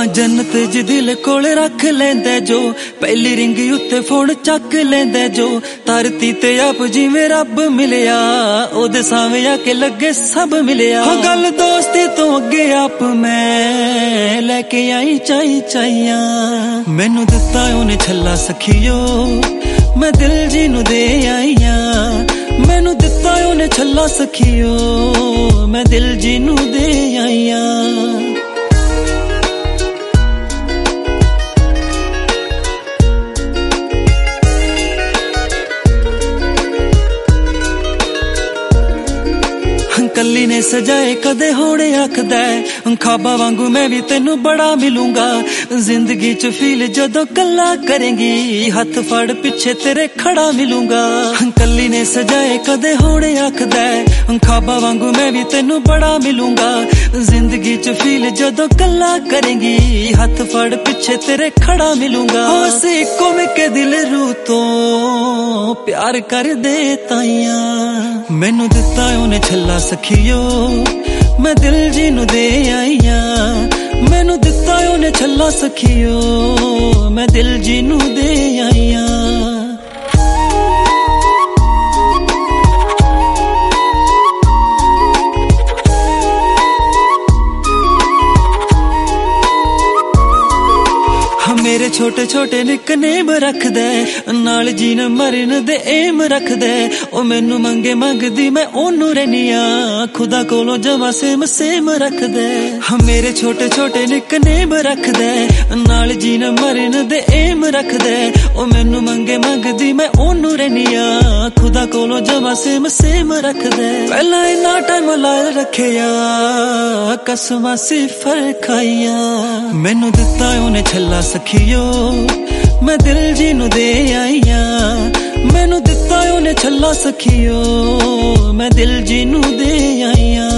हाँ जन्नत ज दिल कोल रख लेंदे जो, पहली रिंग उत्ते फोन चक लेंदे जो। धरती ते आप जिवें रब मिलिया, ओदे सावें आके लगे सब मिलिया। हाँ गल दोस्ती तो अगे आप मैं लेके आई चाई चाइया। मैनू दिता उन्हें छल्ला सखियो, मैं दिल जी नू दे आईया। मैनू दिता उन्हें छल्ला सखियो, मैं दिल जी नू दे आईया। कली ने सजाए कदे होने आखदा, ख्वाबा वांगू मैं भी तेनू बड़ा मिलूंगा। जिंदगी च फील जदों कला करेंगी, हाथ फड़ पिछे तेरे खड़ा मिलूंगा। कली ने सजाए कदे होने आखदा, ख्वाबा वांगू मैं भी तेनू बड़ा मिलूंगा। जिंदगी च फील जदों कला करेंगी, हाथ फड़ पिछे तेरे खड़ा मिलूंगा। असी इको मिके दिल रू तो प्यार कर दे ताइया। मैनू दिता उन्हें छल्ला सखियो, मैं दिल जी नू दे आईया। मैनू दिता उन्हें छल्ला सखियो, मैं दिल जी नू दे आईया। मेरे छोटे छोटे निकनेम रख दे, नाल जीन मरन दे एम रख दे। ओ मैनू मंगे मंगदी मैं ओनू रहनिया, खुदा कोलों जमा सेम सेम रख दे। मेरे छोटे छोटे निकनेम रख दे, नाल जीन मरन दे एम रख दे। ओ मैनू मंगे मंगदी मैं ओनू रहनिया, खुदा कोलों जमा सेम सेम रख दे। पहला इन्ना टाइम लाल रखेया, कसमां सिफर खाइया। मैनू दिता उन्हें छल्ला सखियो, मैं दिल जी नू दे आईया। मैनू दिता उन्हें छल्ला सखियो, मैं दिल जी नू दे आईया।